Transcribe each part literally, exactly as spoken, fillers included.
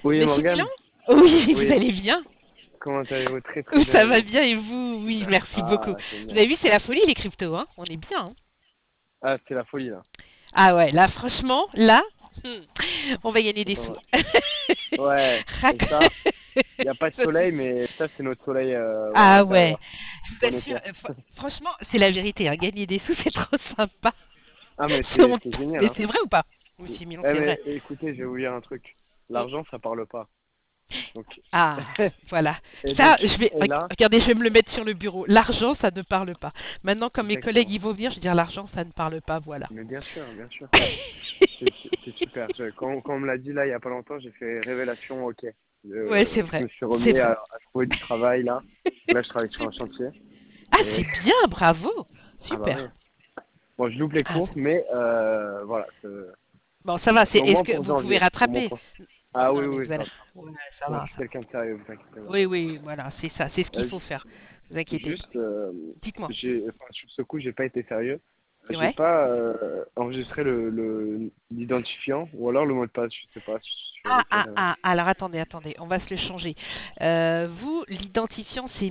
Oui, Monsieur Milan? Morgane. Oui, vous Oui, allez bien? comment allez-vous? Très très Oui, bien ça et va vous? bien et vous? Oui, Super. merci beaucoup. Ah, Vous génial. avez vu, c'est la folie les cryptos, hein? On est bien, hein? Ah, c'est la folie là. Ah ouais, là, franchement, là, hmm, on va gagner C'est des pas sous. mal. Ouais, et Rac- ça, il n'y a pas de soleil, mais ça, c'est notre soleil euh, voilà, Ah ouais, intérieur. je vous On assure, était. euh, fr- franchement, c'est la vérité, hein. Gagner des sous, c'est trop sympa. Ah, mais C'est c'est c'est honteux. génial, Mais hein. c'est vrai ou pas? Eh, Monsieur Milan, c'est mais vrai. écoutez, je vais vous dire un truc. Hmm. L'argent, ça parle pas. Donc, Ah, voilà. et Ça, donc, je vais, et là, regardez, je vais me le mettre sur le bureau. L'argent, ça ne parle pas. Maintenant, quand mes collègues exactement. y vont venir, je vais dire l'argent, ça ne parle pas, voilà. Mais bien sûr, bien sûr. C'est c'est- c'est super. Je- quand, quand on me l'a dit là, il y a pas longtemps, j'ai fait révélation, ok. Ouais, Je, c'est je vrai, me suis c'est remis à, vrai. à trouver du travail là. Là, je travaille sur un chantier. Ah, Et c'est bien, bravo. ah bah oui. Super. Bon, je loupe les Ah, cours, mais euh, voilà. C'est bon, ça va. c'est C'est, au est-ce moins que pour vous pouvez janvier. Au moins rattraper? pour. Ah oui, Non, mais oui, vous allez. ça. Ouais, ça Moi, je va, suis ça quelqu'un de sérieux, vous inquiétez va. pas. Oui, oui, voilà, c'est ça. C'est ce qu'il Euh, faut ju- faire. Vous inquiétez pas. juste, euh, Dites-moi. j'ai, enfin, sur ce coup, j'ai pas été sérieux. J'ai Ouais. pas euh, enregistré le, le l'identifiant ou alors le mot de passe, je sais pas sur Ah, ah, lequel. euh, ah, alors attendez, attendez, on va se le changer. Euh, vous, l'identifiant, c'est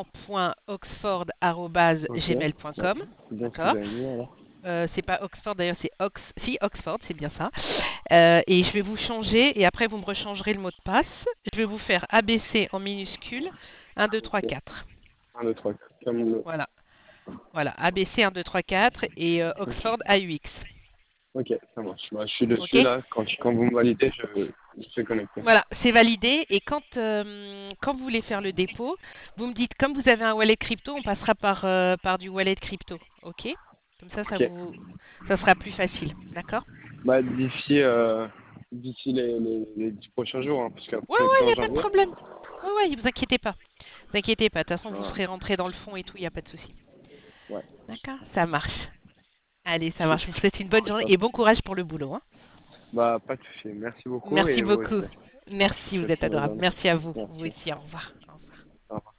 Ok. milan.oxford.gmail point Ouais. com. C'est bien ce que D'accord. j'avais mis alors. Euh, c'est pas Oxford d'ailleurs, c'est Ox. Si, Oxford, c'est bien ça. Euh, et je vais vous changer et après vous me rechangerez le mot de passe. Je vais vous faire A B C en minuscule un, deux, trois, Ok. quatre. Un, deux, trois. Comme le. Voilà, voilà. A B C un, deux, trois, quatre et euh, Ok. Oxford A U X. Ok, ça marche. Bah, je suis Ok? dessus là. Quand, quand vous me validez, je, je suis connecté. Voilà, c'est validé. Et quand, euh, quand vous voulez faire le dépôt, vous me dites, comme vous avez un wallet crypto, on passera par, euh, par du wallet crypto. OK? Comme ça, ça Ok. vous, ça sera plus facile. D'accord? Bah, d'ici euh, d'ici les, les, les dix prochains jours, hein, parce Ouais, qu'après ouais, il c'est n'y en a pas de janvier. problème. Ouais, ouais, vous inquiétez pas. Vous inquiétez pas. De toute façon, vous Voilà. serez rentré dans le fond et tout, il n'y a pas de souci. Ouais. D'accord? Ça marche. Allez, ça marche. Je Super. vous souhaite une bonne journée Top. et bon courage pour le boulot, hein. Bah, pas de souci. Merci beaucoup Merci et vous beaucoup. aussi. Je Merci, vous vous souhaite êtes une bonne adorable. journée. Merci à vous. Vous Merci. aussi, au revoir. Au revoir. Au revoir.